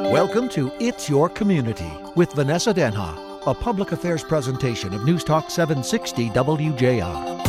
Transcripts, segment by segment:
Welcome to It's Your Community with Vanessa Denha, a public affairs presentation of News Talk 760 WJR.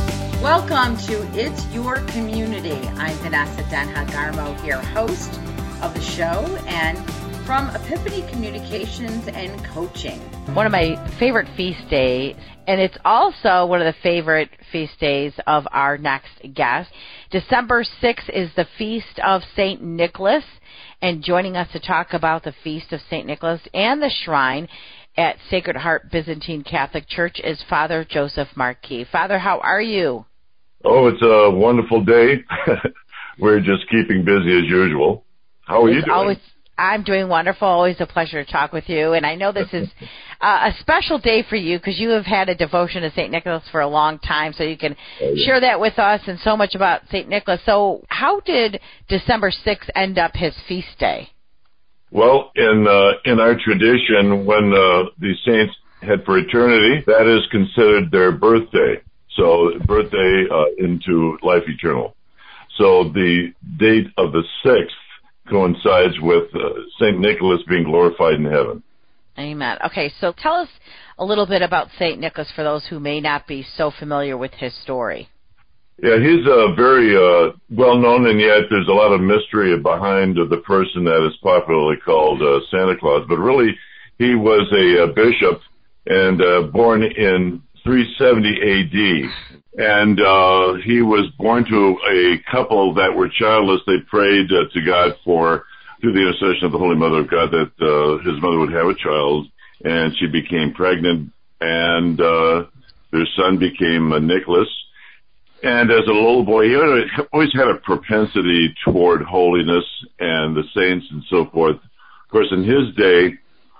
Welcome to It's Your Community. I'm Vanessa Denha Garmo here, host of the show and from Epiphany Communications and Coaching. One of my favorite feast days, and it's also one of the favorite feast days of our next guest. December 6th is the Feast of St. Nicholas, and joining us to talk about the Feast of St. Nicholas and the Shrine at Sacred Heart Byzantine Catholic Church is Father Joseph Marquis. Father, how are you? Oh, it's a wonderful day. We're just keeping busy as usual. How are you doing? I'm doing wonderful. Always a pleasure to talk with you. And I know this is a special day for you because you have had a devotion to St. Nicholas for a long time, so you can share that with us and so much about St. Nicholas. So how did December 6th end up his feast day? Well, in our tradition, when the saints head for eternity, that is considered their birthday. So birthday into life eternal. So the date of the 6th coincides with St. Nicholas being glorified in heaven. Amen. Okay, so tell us a little bit about St. Nicholas for those who may not be so familiar with his story. Yeah, he's very well-known, and yet there's a lot of mystery behind the person that is popularly called Santa Claus. But really, he was a bishop and born in 370 A.D., and he was born to a couple that were childless. They prayed to God through the intercession of the Holy Mother of God, that his mother would have a child, and she became pregnant, and their son became Nicholas. And as a little boy, he always had a propensity toward holiness and the saints and so forth. Of course, in his day,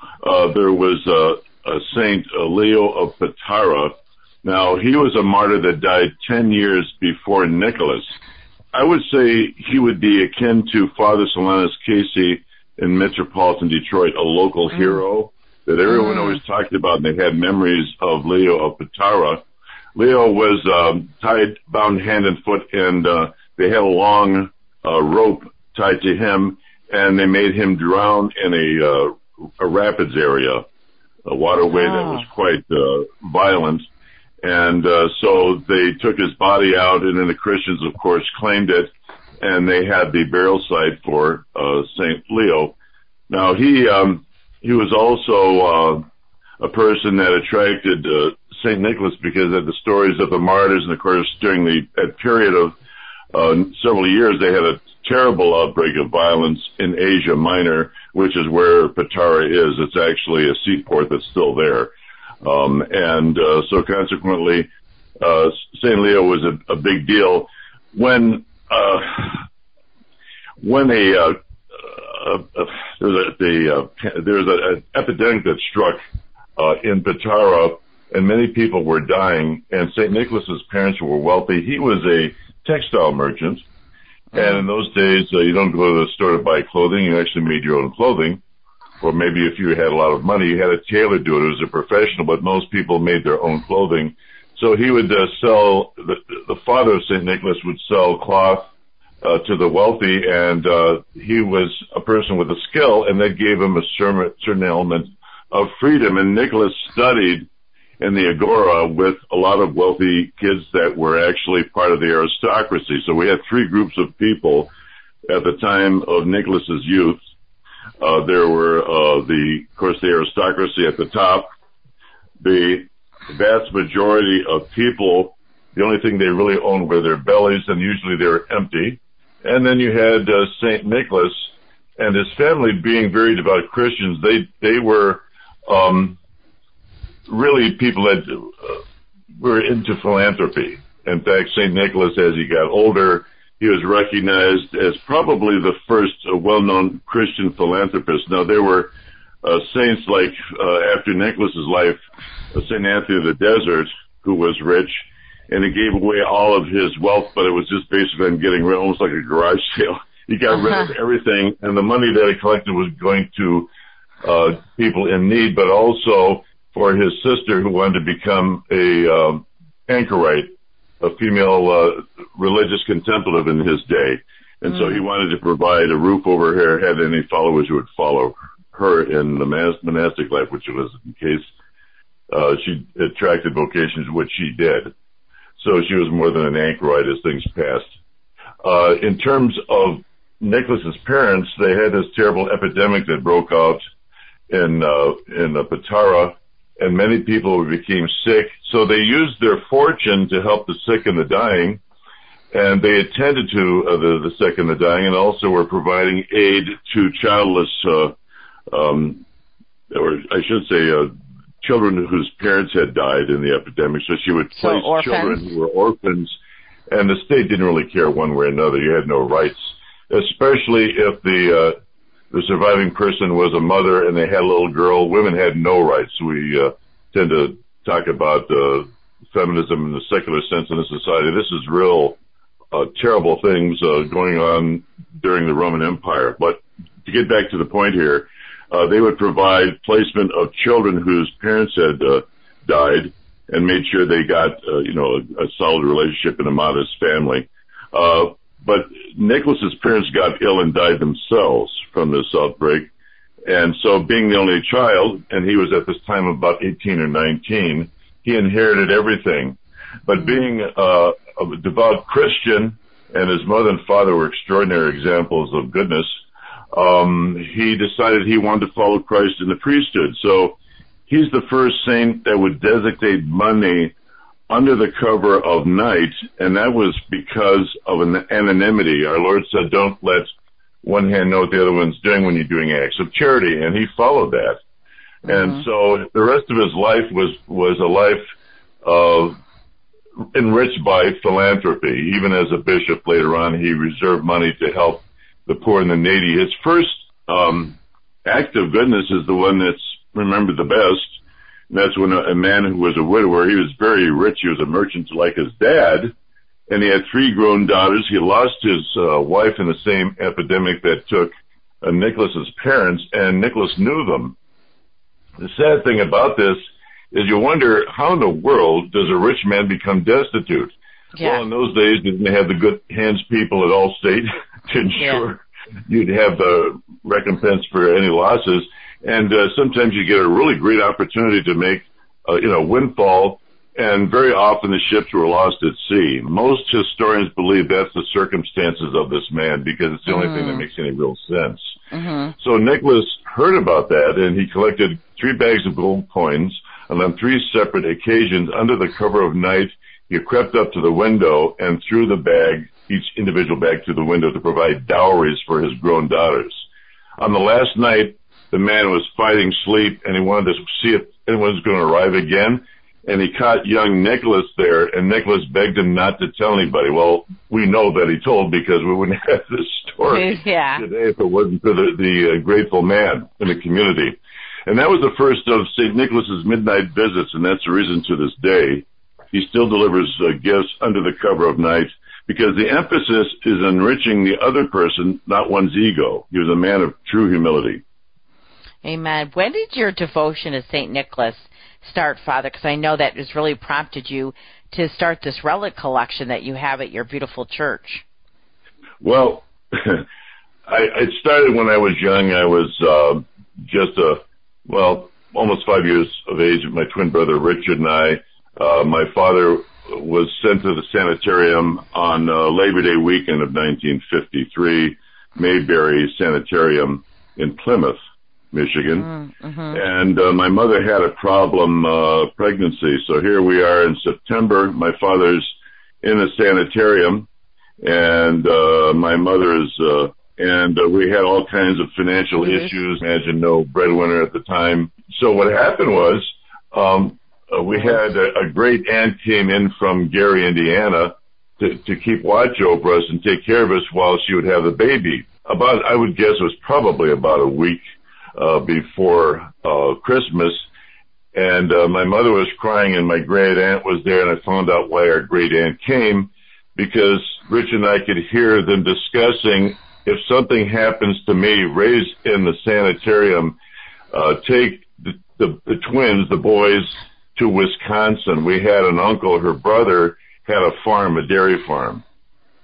there was a Saint Leo of Patara. Now, he was a martyr that died 10 years before Nicholas. I would say he would be akin to Father Solanus Casey in metropolitan Detroit, a local hero that everyone always talked about, and they had memories of Leo of Patara. Leo was bound hand and foot, and they had a long rope tied to him, and they made him drown in a rapids area, a waterway that was quite violent. And so they took his body out, and then the Christians, of course, claimed it, and they had the burial site for St. Leo. Now, he was also a person that attracted St. Nicholas because of the stories of the martyrs, and, of course, during that period of several years, they had a terrible outbreak of violence in Asia Minor, which is where Patara is. It's actually a seaport that's still there. So consequently, St. Leo was a big deal. When there was an epidemic that struck in Patara, and many people were dying, and St. Nicholas's parents were wealthy. He was a textile merchant, and in those days, you don't go to the store to buy clothing. You actually made your own clothing. Or maybe if you had a lot of money, you had a tailor do it. It was a professional, but most people made their own clothing. So he would sell, the father of St. Nicholas would sell cloth to the wealthy, and he was a person with a skill, and that gave him a certain element of freedom. And Nicholas studied in the Agora with a lot of wealthy kids that were actually part of the aristocracy. So we had three groups of people at the time of Nicholas's youth. There were, of course, the aristocracy at the top. The vast majority of people, the only thing they really owned were their bellies, and usually they were empty. And then you had St. Nicholas and his family being very devout Christians. They were really people that were into philanthropy. In fact, St. Nicholas, as he got older, he was recognized as probably the first well-known Christian philanthropist. Now, there were saints like, after Nicholas's life, St. Anthony of the Desert, who was rich, and he gave away all of his wealth, but it was just basically on getting rid, almost like a garage sale. He got rid of everything, and the money that he collected was going to people in need, but also for his sister who wanted to become a anchorite, a female religious contemplative in his day. And so he wanted to provide a roof over her head and any followers who would follow her in the monastic life, which was in case she attracted vocations, which she did. So she was more than an anchorite as things passed. In terms of Nicholas's parents, they had this terrible epidemic that broke out in Patara, and many people became sick. So they used their fortune to help the sick and the dying, and they attended to the sick and the dying, and also were providing aid to childless, or I should say, children whose parents had died in the epidemic. So she would place children who were orphans, and the state didn't really care one way or another. You had no rights, especially if the surviving person was a mother and they had a little girl. Women had no rights. We tend to talk about feminism in the secular sense in this society. This is real terrible things going on during the Roman Empire. But to get back to the point here, they would provide placement of children whose parents had died and made sure they got a solid relationship in a modest family. But Nicholas's parents got ill and died themselves from this outbreak. And so being the only child, and he was at this time about 18 or 19, he inherited everything. But being a devout Christian, and his mother and father were extraordinary examples of goodness, he decided he wanted to follow Christ in the priesthood. So he's the first saint that would designate money under the cover of night, and that was because of an anonymity. Our Lord said, don't let one hand know what the other one's doing when you're doing acts of charity, and he followed that. And so the rest of his life was a life of enriched by philanthropy. Even as a bishop later on, he reserved money to help the poor and the needy. His first act of goodness is the one that's remembered the best. And that's when a man who was a widower, he was very rich, he was a merchant like his dad, and he had 3 grown daughters. He lost his wife in the same epidemic that took Nicholas's parents, and Nicholas knew them. The sad thing about this is you wonder, how in the world does a rich man become destitute? Yeah. Well, in those days, they didn't have the good hands people at Allstate to ensure you'd have the recompense for any losses. And sometimes you get a really great opportunity to make, windfall, and very often the ships were lost at sea. Most historians believe that's the circumstances of this man because it's the only thing that makes any real sense. So Nicholas heard about that, and he collected 3 bags of gold coins, and on 3 separate occasions, under the cover of night, he crept up to the window and threw the bag, each individual bag, through the window to provide dowries for his grown daughters. On the last night, the man was fighting sleep, and he wanted to see if anyone was going to arrive again, and he caught young Nicholas there, and Nicholas begged him not to tell anybody. Well, we know that he told because we wouldn't have this story today if it wasn't for the grateful man in the community. And that was the first of St. Nicholas's midnight visits, and that's the reason to this day he still delivers gifts under the cover of night, because the emphasis is enriching the other person, not one's ego. He was a man of true humility. Amen. When did your devotion to St. Nicholas start, Father? Because I know that has really prompted you to start this relic collection that you have at your beautiful church. Well, it started when I was young. I was almost 5 years of age. My twin brother Richard and I, my father was sent to the sanitarium on Labor Day weekend of 1953, Mayberry Sanitarium in Plymouth, Michigan. And my mother had a problem pregnancy. So here we are in September. My father's in a sanitarium, and my mother is, and we had all kinds of financial issues. Imagine no breadwinner at the time. So what happened was, we had a great aunt came in from Gary, Indiana, to keep watch over us and take care of us while she would have the baby. I would guess it was probably about a week before Christmas, and my mother was crying, and my great aunt was there, and I found out why our great aunt came, because Rich and I could hear them discussing, if something happens to me, raised in the sanitarium, take the twins, the boys, to Wisconsin. We had an uncle, her brother had a farm, a dairy farm.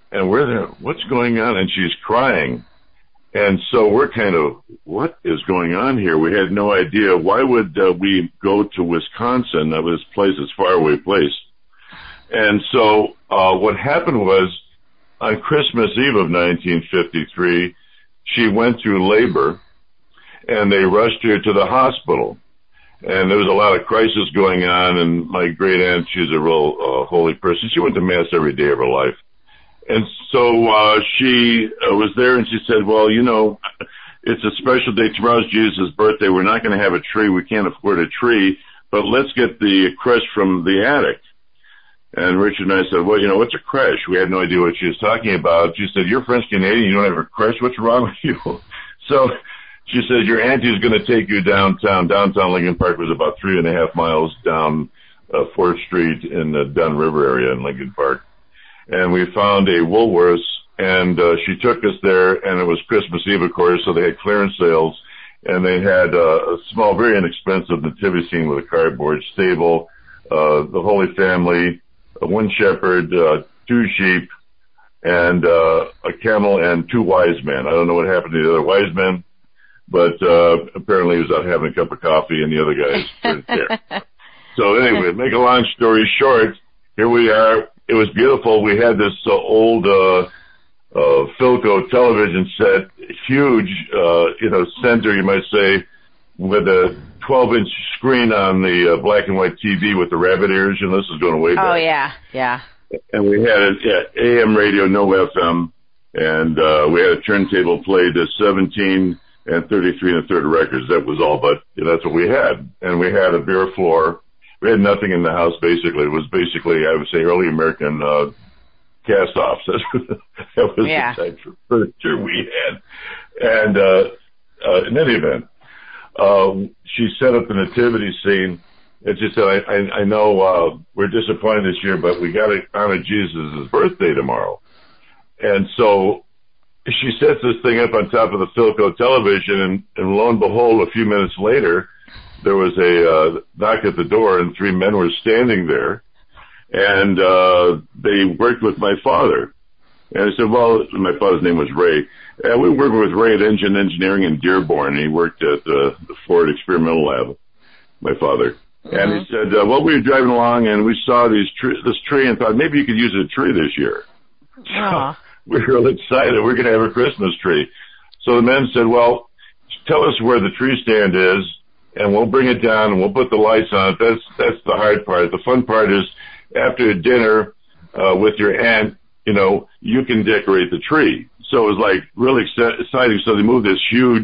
And we're there, what's going on? And she's crying. And so we're kind of, what is going on here? We had no idea. Why would we go to Wisconsin? That was this faraway place. And so what happened was, on Christmas Eve of 1953, she went through labor, and they rushed her to the hospital. And there was a lot of crisis going on, and my great aunt, she's a real holy person. She went to Mass every day of her life. And so she was there, and she said, well, you know, it's a special day. Tomorrow's Jesus' birthday. We're not going to have a tree. We can't afford a tree, but let's get the crèche from the attic. And Richard and I said, well, you know, what's a crèche? We had no idea what she was talking about. She said, you're French-Canadian. You don't have a crèche? What's wrong with you? So she says, your auntie is going to take you downtown. Downtown Lincoln Park was about 3.5 miles down 4th Street in the Dunn River area in Lincoln Park. And we found a Woolworths, and she took us there, and it was Christmas Eve, of course, so they had clearance sales, and they had a small, very inexpensive nativity scene with a cardboard stable, the Holy Family, one shepherd, 2 sheep, and a camel, and 2 wise men. I don't know what happened to the other wise men, but apparently he was out having a cup of coffee, and the other guys weren't there. So anyway, make a long story short, here we are. It was beautiful. We had this old Philco television set, huge, center, you might say, with a 12-inch screen on the black and white TV with the rabbit ears. You know, this is going way back. Oh, yeah, yeah. And we had AM radio, no FM, and we had a turntable played to 17 and 33 1/3 records. That was all, but that's what we had. And we had a bare floor. We had nothing in the house, basically. It was basically, I would say, early American cast-offs. That was the type of furniture we had. And in any event, she set up the nativity scene, and she said, I know we're disappointed this year, but we got to honor Jesus' birthday tomorrow. And so she sets this thing up on top of the Philco television, and lo and behold, a few minutes later, there was a knock at the door, and 3 men were standing there, and they worked with my father. And I said, well, my father's name was Ray. And we were working with Ray at Engine Engineering in Dearborn. He worked at the Ford Experimental Lab, my father. Mm-hmm. And he said, well, we were driving along, and we saw this tree and thought, maybe you could use a tree this year. So we were really excited. We're going to have a Christmas tree. So the men said, well, tell us where the tree stand is, and we'll bring it down, and we'll put the lights on it. That's the hard part. The fun part is after dinner with your aunt, you can decorate the tree. So it was like really exciting. So they moved this huge,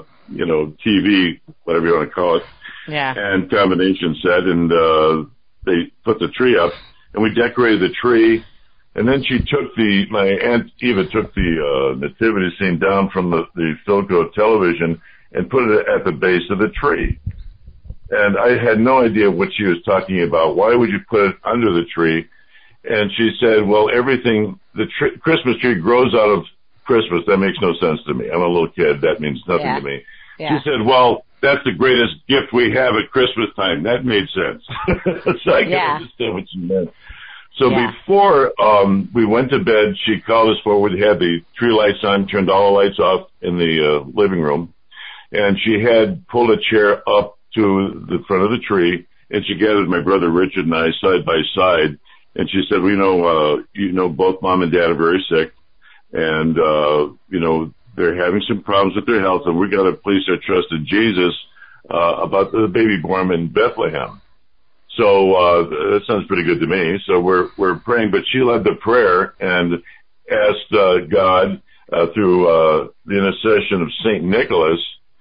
TV, whatever you want to call it, and combination set, and they put the tree up, and we decorated the tree. And then my Aunt Eva took the nativity scene down from the Philco television and put it at the base of the tree. And I had no idea what she was talking about. Why would you put it under the tree? And she said, well, Christmas tree grows out of Christmas. That makes no sense to me. I'm a little kid. That means nothing to me. Yeah. She said, well, that's the greatest gift we have at Christmas time. That made sense. So I could understand what she meant. So before we went to bed, she called us forward. We had the tree lights on, turned all the lights off in the living room. And she had pulled a chair up to the front of the tree, and she gathered my brother Richard and I side by side. And she said, well, both Mom and Dad are very sick, and, they're having some problems with their health, and we got to place our trust in Jesus about the baby born in Bethlehem. So that sounds pretty good to me. So we're praying, but she led the prayer and asked God through the intercession of St. Nicholas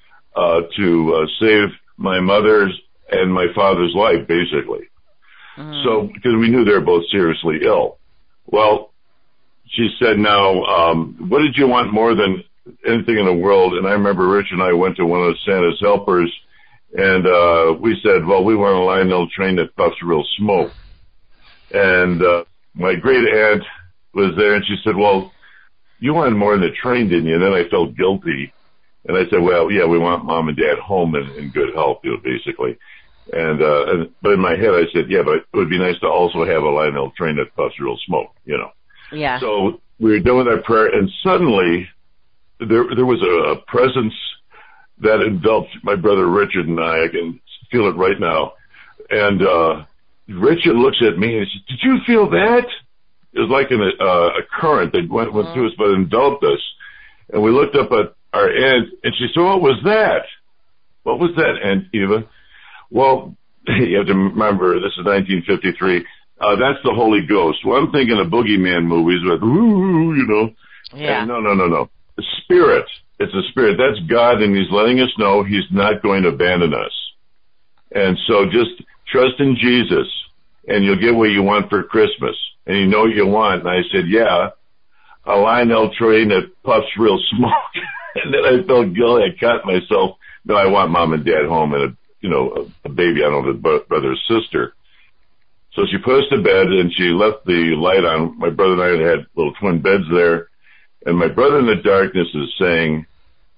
to save my mother's and my father's life, basically. So, because we knew they were both seriously ill. Well, she said, now, what did you want more than anything in the world? And I remember Rich and I went to one of Santa's helpers, and we said, well, we want a Lionel train that puffs real smoke. And my great aunt was there, and she said, well, you wanted more than a train, didn't you? And then I felt guilty. And I said, well, yeah, we want Mom and Dad home in good health, basically. But in my head, I said, yeah, but it would be nice to also have a Lionel train that puffs real smoke, Yeah. So we were done with our prayer, and suddenly there was a presence that enveloped my brother Richard and I. I can feel it right now. And Richard looks at me and he says, "Did you feel that?" It was like a current that went through us, but enveloped us. And we looked up at our aunt, and she said, "What was that? What was that, Aunt Eva?" Well, you have to remember, this is 1953. That's the Holy Ghost. Well, I'm thinking of boogeyman movies with, you know. Yeah. And no. The Spirit. It's a Spirit. That's God, and He's letting us know He's not going to abandon us. And so just trust in Jesus, and you'll get what you want for Christmas. And you know what you want. And I said, yeah, a Lionel train that puffs real smoke. And then I felt guilty. I caught myself. No, I want Mom and Dad home and a baby. I don't have a brother or sister. So she put us to bed, and she left the light on. My brother and I had little twin beds there. And my brother in the darkness is saying,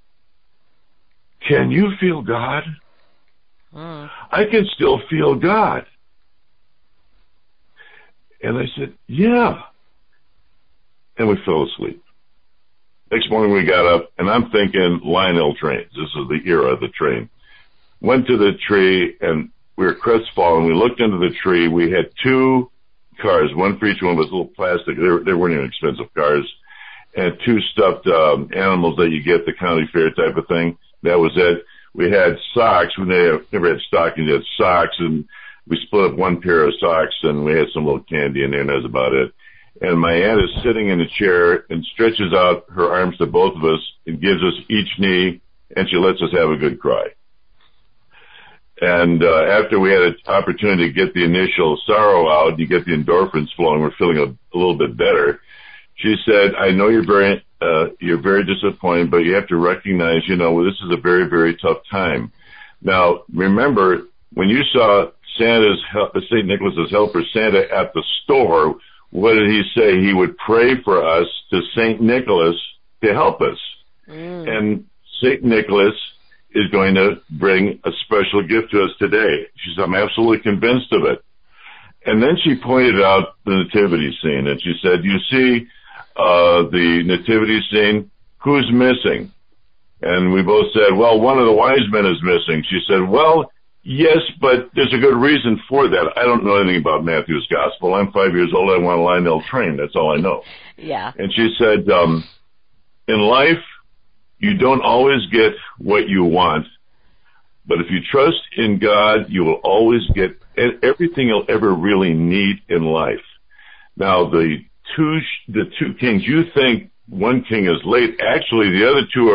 "Can you feel God?" I can still feel God. And I said, "Yeah." And we fell asleep. Next morning we got up, and I'm thinking Lionel trains. This is the era of the train. Went to the tree, and we were crestfallen. We looked into the tree. We had 2 cars, one for each one. Was a little plastic. They weren't even expensive cars. And 2 stuffed animals that you get at the county fair type of thing. That was it. We had socks. We never had stockings. We had socks, and we split up 1 pair of socks, and we had some little candy in there, and that was about it. And my aunt is sitting in a chair and stretches out her arms to both of us and gives us each knee, and she lets us have a good cry. And after we had an opportunity to get the initial sorrow out, you get the endorphins flowing, we're feeling a little bit better. She said, "I know you're very disappointed, but you have to recognize, this is a very, very tough time." Now, remember, when you saw St. Nicholas's helper, Santa, at the store, what did he say? He would pray for us to St. Nicholas to help us. And St. Nicholas is going to bring a special gift to us today. She said, "I'm absolutely convinced of it." And then she pointed out the nativity scene, and she said, "You see the nativity scene, who's missing?" And we both said, "Well, one of the wise men is missing." She said, "Well, yes, but there's a good reason for that. I don't know anything about Matthew's gospel. I'm 5 years old. I want a Lionel train. That's all I know." Yeah. And she said, in life, you don't always get what you want, but if you trust in God, you will always get everything you'll ever really need in life. Now, the two kings, you think one king is late. Actually, the other two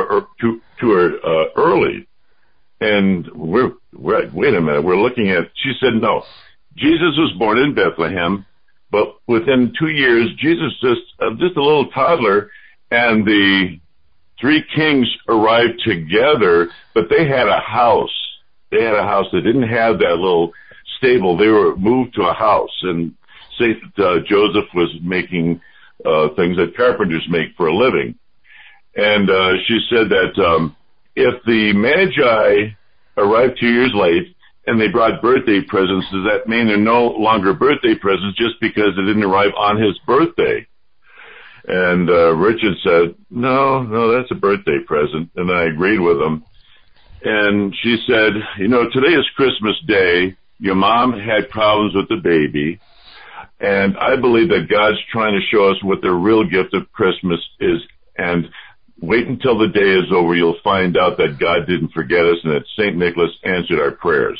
are early. And wait a minute, we're looking at, she said, no, Jesus was born in Bethlehem, but within 2 years, Jesus just a little toddler, and the 3 kings arrived together, but they had a house. They didn't have that little stable. They were moved to a house, and St. Joseph was making things that carpenters make for a living. And she said that if the Magi arrived 2 years late and they brought birthday presents, does that mean they're no longer birthday presents just because they didn't arrive on his birthday? And Richard said, no, that's a birthday present. And I agreed with him. And she said, today is Christmas Day. Your mom had problems with the baby. And I believe that God's trying to show us what the real gift of Christmas is. And wait until the day is over. You'll find out that God didn't forget us and that St. Nicholas answered our prayers.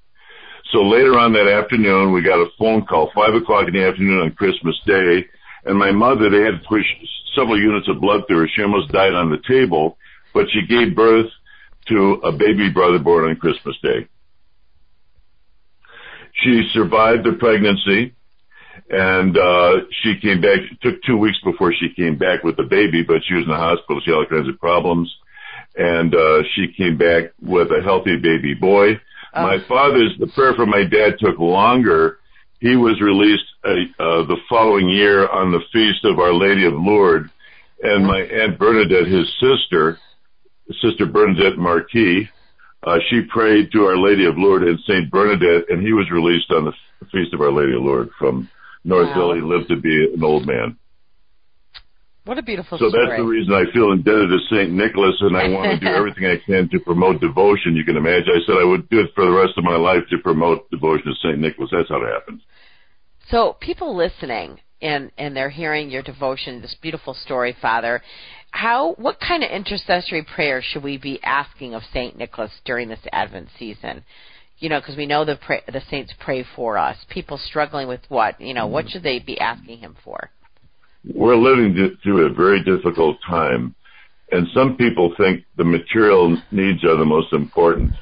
So later on that afternoon, we got a phone call, 5 o'clock in the afternoon on Christmas Day. And my mother, they had to push several units of blood through her. She almost died on the table, but she gave birth to a baby brother born on Christmas Day. She survived the pregnancy, and she came back. It took 2 weeks before she came back with the baby, but she was in the hospital. She had all kinds of problems, and she came back with a healthy baby boy. The prayer for my dad took longer. He was released the following year on the feast of Our Lady of Lourdes, and my Aunt Bernadette, his Sister Bernadette Marquis, she prayed to Our Lady of Lourdes and Saint Bernadette, and he was released on the feast of Our Lady of Lourdes from North Hill. He lived to be an old man. What a beautiful story. So that's the reason I feel indebted to St. Nicholas, and I want to do everything I can to promote devotion. You can imagine. I said I would do it for the rest of my life to promote devotion to St. Nicholas. That's how it happened. So people listening, and they're hearing your devotion, this beautiful story, Father, what kind of intercessory prayer should we be asking of St. Nicholas during this Advent season? Because we know the saints pray for us. People struggling with what? What should they be asking him for? We're living through a very difficult time, and some people think the material needs are the most important.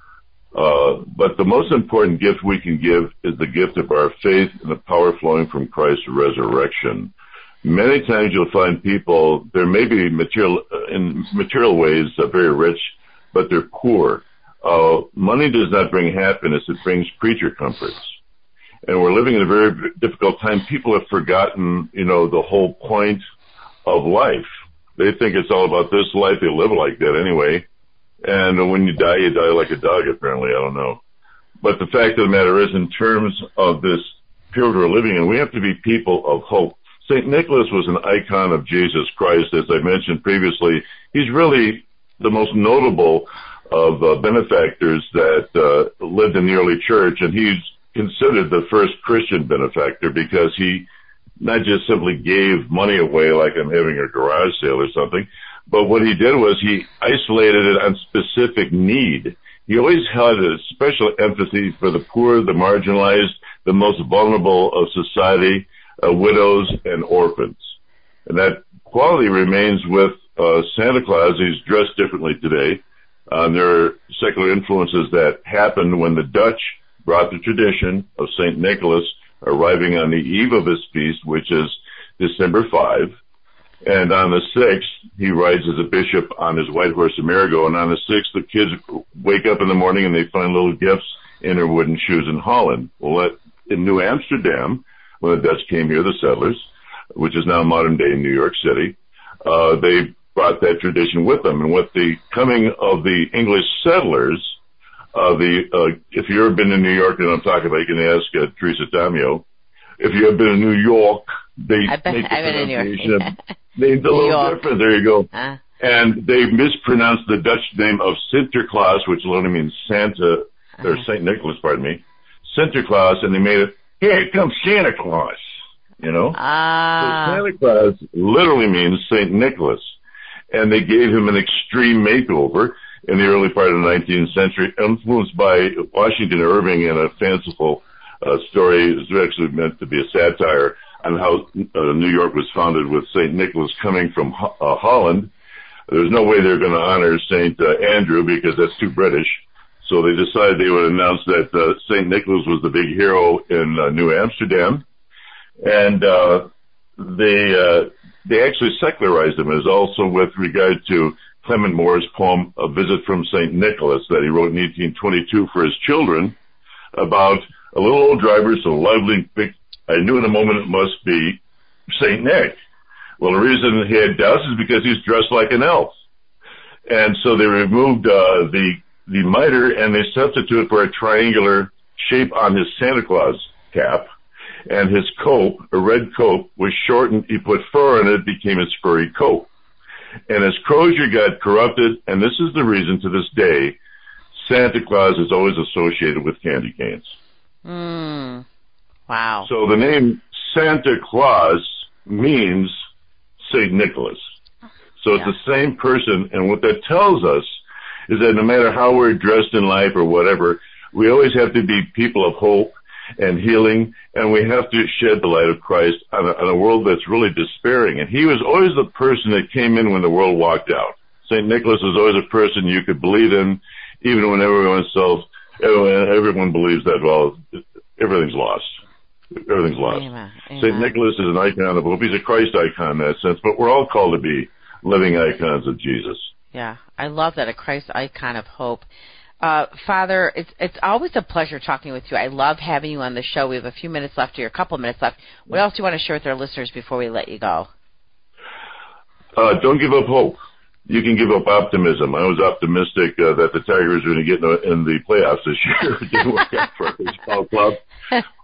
But the most important gift we can give is the gift of our faith and the power flowing from Christ's resurrection. Many times you'll find people, there may be in material ways, very rich, but they're poor. Money does not bring happiness, it brings creature comforts. And we're living in a very difficult time. People have forgotten, the whole point of life. They think it's all about this life. They live like that anyway. And when you die like a dog, apparently. I don't know. But the fact of the matter is, in terms of this period we're living in, we have to be people of hope. St. Nicholas was an icon of Jesus Christ. As I mentioned previously, he's really the most notable of benefactors that lived in the early church, and he's considered the first Christian benefactor because he not just simply gave money away like I'm having a garage sale or something, but what he did was he isolated it on specific need. He always had a special empathy for the poor, the marginalized, the most vulnerable of society, widows and orphans. And that quality remains with Santa Claus. He's dressed differently today. There are secular influences that happened when the Dutch brought the tradition of St. Nicholas arriving on the eve of his feast, which is December 5. And on the 6th, he rides as a bishop on his white horse Amerigo. And on the 6th, the kids wake up in the morning and they find little gifts in their wooden shoes in Holland. Well, in New Amsterdam, when the Dutch came here, the settlers, which is now modern-day New York City, they brought that tradition with them. And with the coming of the English settlers, if you've ever been to New York, and I'm talking about, you can ask Teresa Damio. If you've been to New York, I've been in New York. Named a little different. There you go. And they mispronounced the Dutch name of Sinterklaas, which literally means Santa, or St. Nicholas, pardon me, Sinterklaas, and they made it, here comes Santa Claus, So Santa Claus literally means St. Nicholas. And they gave him an extreme makeover in the early part of the 19th century, influenced by Washington Irving in a fanciful story. It was actually meant to be a satire on how New York was founded with St. Nicholas coming from Holland. There's no way they're going to honor St. Andrew because that's too British. So they decided they would announce that St. Nicholas was the big hero in New Amsterdam. And they actually secularized him, as also with regard to Clement Moore's poem, A Visit from St. Nicholas, that he wrote in 1822 for his children about a little old driver, so lively, big. I knew in a moment it must be St. Nick. Well, the reason he had doubts is because he's dressed like an elf. And so they removed the mitre and they substituted for a triangular shape on his Santa Claus cap. And his coat, a red coat, was shortened. He put fur on it, became his furry coat. And as Crozier got corrupted, and this is the reason to this day, Santa Claus is always associated with candy canes. Wow. So the name Santa Claus means St. Nicholas. So it's the same person, and what that tells us is that no matter how we're dressed in life or whatever, we always have to be people of hope and healing, and we have to shed the light of Christ on a world that's really despairing. And he was always the person that came in when the world walked out. St. Nicholas is always a person you could believe in, even when everyone believes that, well, everything's lost. Everything's lost. Amen. St. Nicholas is an icon of hope. He's a Christ icon in that sense, but we're all called to be living icons of Jesus. Yeah, I love that, a Christ icon of hope. Father, it's always a pleasure talking with you. I love having you on the show. We have a few minutes left here, a couple of minutes left. What else do you want to share with our listeners before we let you go? Don't give up hope. You can give up optimism. I was optimistic that the Tigers were going to get in the playoffs this year. It didn't work out for our baseball club.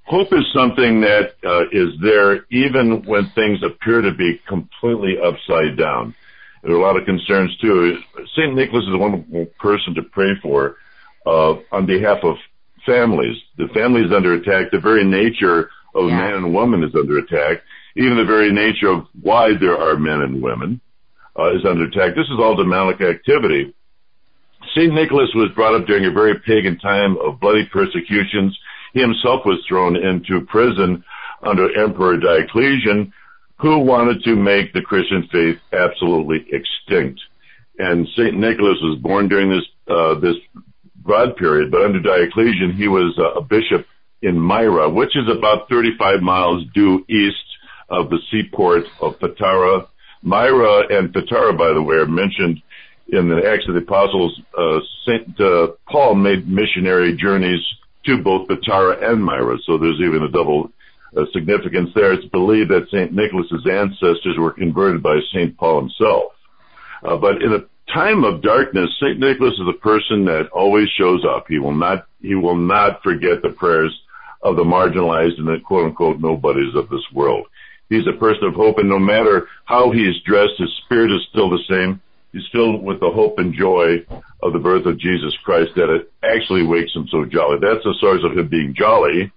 Hope is something that is there even when things appear to be completely upside down. There are a lot of concerns, too. St. Nicholas is a wonderful person to pray for on behalf of families. The family is under attack. The very nature of man and woman is under attack. Even the very nature of why there are men and women is under attack. This is all demonic activity. St. Nicholas was brought up during a very pagan time of bloody persecutions. He himself was thrown into prison under Emperor Diocletian, who wanted to make the Christian faith absolutely extinct. And St. Nicholas was born during this broad period, but under Diocletian, he was a bishop in Myra, which is about 35 miles due east of the seaport of Patara. Myra and Patara, by the way, are mentioned in the Acts of the Apostles. St. Paul made missionary journeys to both Patara and Myra, so there's even a double significance there. It's believed that St. Nicholas's ancestors were converted by St. Paul himself. But in a time of darkness, St. Nicholas is a person that always shows up. He will not forget the prayers of the marginalized and the quote-unquote nobodies of this world. He's a person of hope, and no matter how he is dressed, his spirit is still the same. He's filled with the hope and joy of the birth of Jesus Christ that it actually makes him so jolly. That's the source of him being jolly,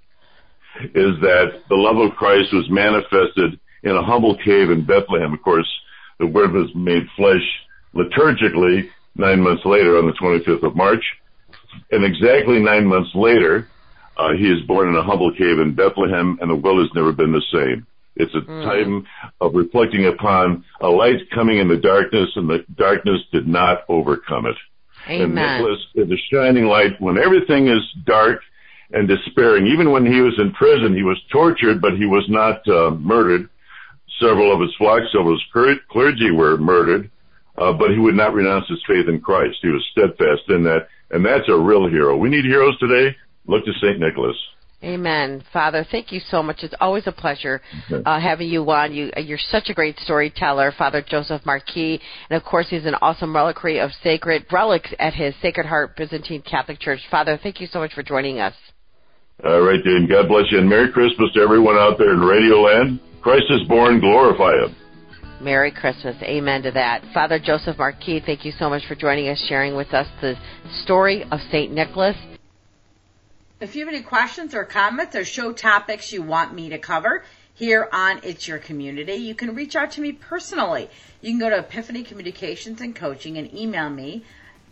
is that the love of Christ was manifested in a humble cave in Bethlehem. Of course, the Word was made flesh liturgically 9 months later on the 25th of March. And exactly 9 months later, he is born in a humble cave in Bethlehem, and the world has never been the same. It's a time of reflecting upon a light coming in the darkness, and the darkness did not overcome it. Amen. And Nicholas is a shining light when everything is dark and despairing. Even when he was in prison, he was tortured, but he was not murdered. Several of his flock, several of his clergy were murdered, but he would not renounce his faith in Christ. He was steadfast in that, and that's a real hero. We need heroes today. Look to St. Nicholas. Amen. Father, thank you so much. It's always a pleasure having you on. You're such a great storyteller, Father Joseph Marquis. And, of course, he's an awesome reliquary of sacred relics at his Sacred Heart Byzantine Catholic Church. Father, thank you so much for joining us. All right, Dean. God bless you. And Merry Christmas to everyone out there in Radio Land. Christ is born. Glorify him. Merry Christmas. Amen to that. Father Joseph Marquis, thank you so much for joining us, sharing with us the story of St. Nicholas. If you have any questions or comments or show topics you want me to cover here on It's Your Community, you can reach out to me personally. You can go to Epiphany Communications and Coaching and email me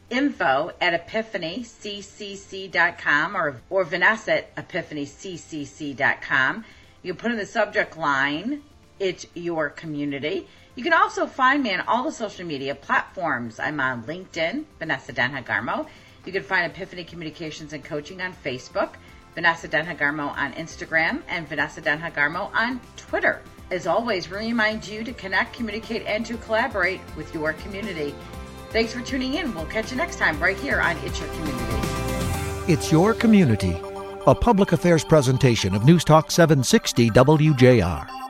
info@epiphanyccc.com or Vanessa@epiphanyccc.com. You can put in the subject line, It's Your Community. You can also find me on all the social media platforms. I'm on LinkedIn, Vanessa Denha Garmo. You can find Epiphany Communications and Coaching on Facebook, Vanessa Denha Garmo on Instagram, and Vanessa Denha Garmo on Twitter. As always, we remind you to connect, communicate, and to collaborate with your community. Thanks for tuning in. We'll catch you next time right here on It's Your Community. It's Your Community, a public affairs presentation of News Talk 760 WJR.